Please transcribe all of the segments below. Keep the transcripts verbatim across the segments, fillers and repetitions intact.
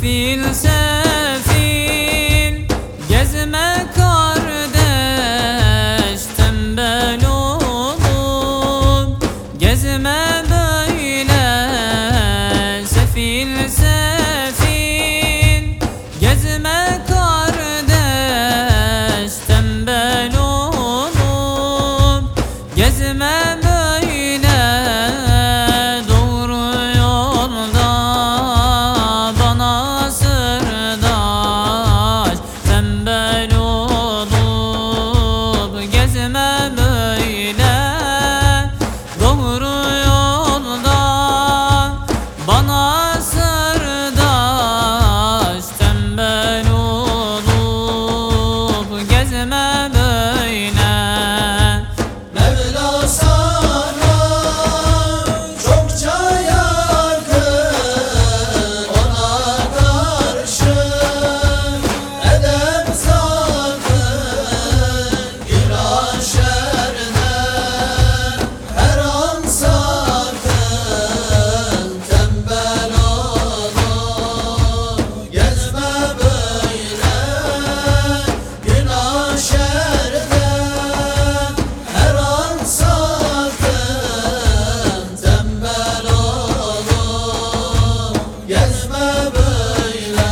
Sefil sefil gezme kardeş, tembel olup gezme böyle. Sefil sefil gezme kardeş, tembel olup gezme böyle. Bana sırdaş, tembel olup gezme böyle. Mevla sana çokça yakın, ona karşı edep sakın. Günah şerden her an sakın, tembel olup gezme böyle. Günah şerden her an sakın, tembel olup gezme böyle.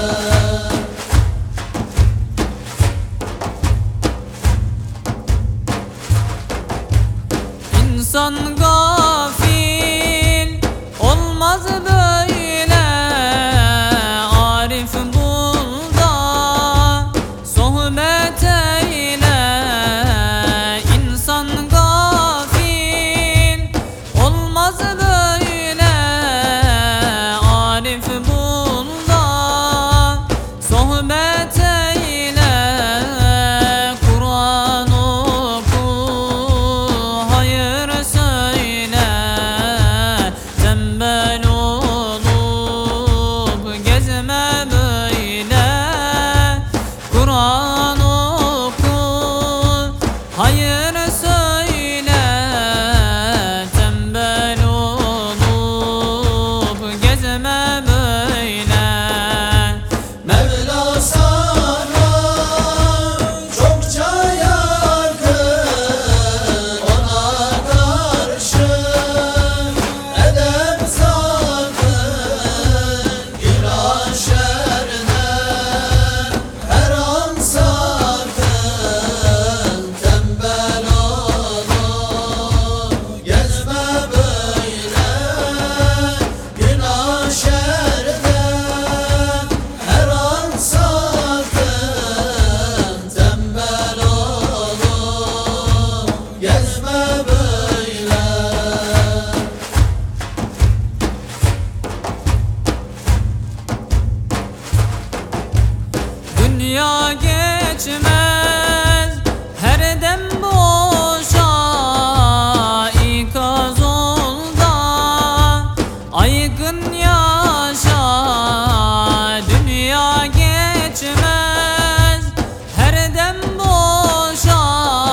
İnsan gafil olmaz böyle. Arif bul da sohbet eyle. İnsan gafil olmaz böyle. Arif bul da sohbet eyle. Kur'an oku, hayır söyle, tembel olup gezme böyle. Kur'an oku, hayır söyle, tembel olup gezme böyle. Mevla sana çokça yakın, ona karşı edep sakın. Günah şerden her an sakın, tembel olup gezme böyle. Günah şerden her an sakın, tembel olup gezme böyle. Dünya geçmez her dem boşa. İkaz ol da aygın yaşa. Dünya geçmez her dem boşa.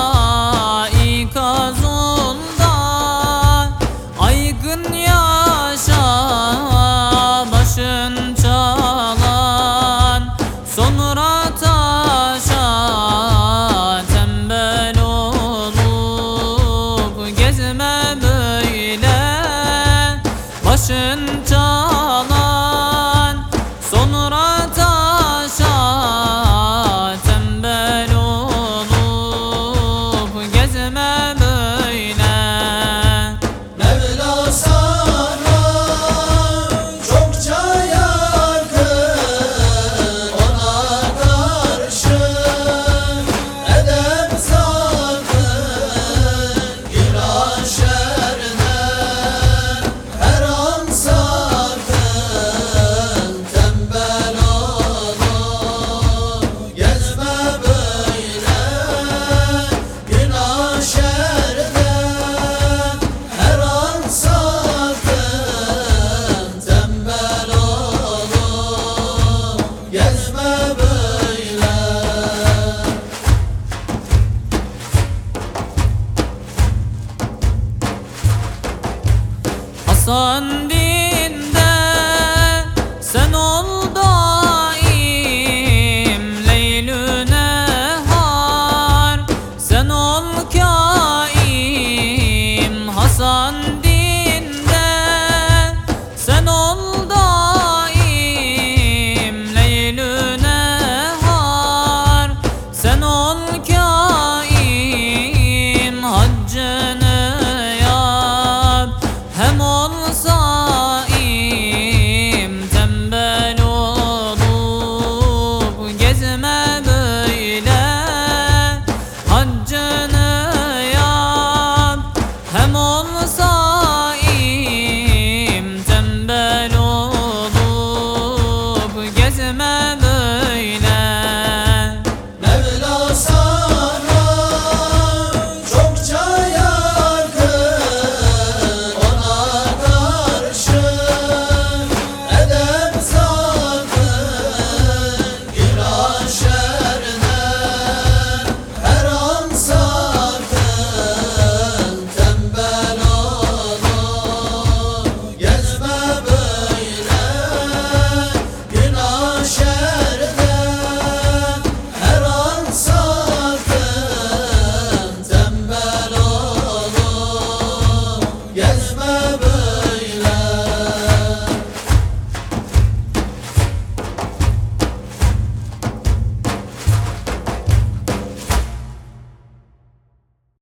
İkaz ol da aygın yaşa. Başın çalan sonra taşa, tembel olup gezme böyle. Başın çalan sonra taşa, tembel olup gezme böyle. Mevla sana çokça yakın, ona karşı edep sakın. Günah şerden her an sakın, tembel olup gezme böyle. Günah şerden her an sakın, tembel olup gezme böyle. Hasan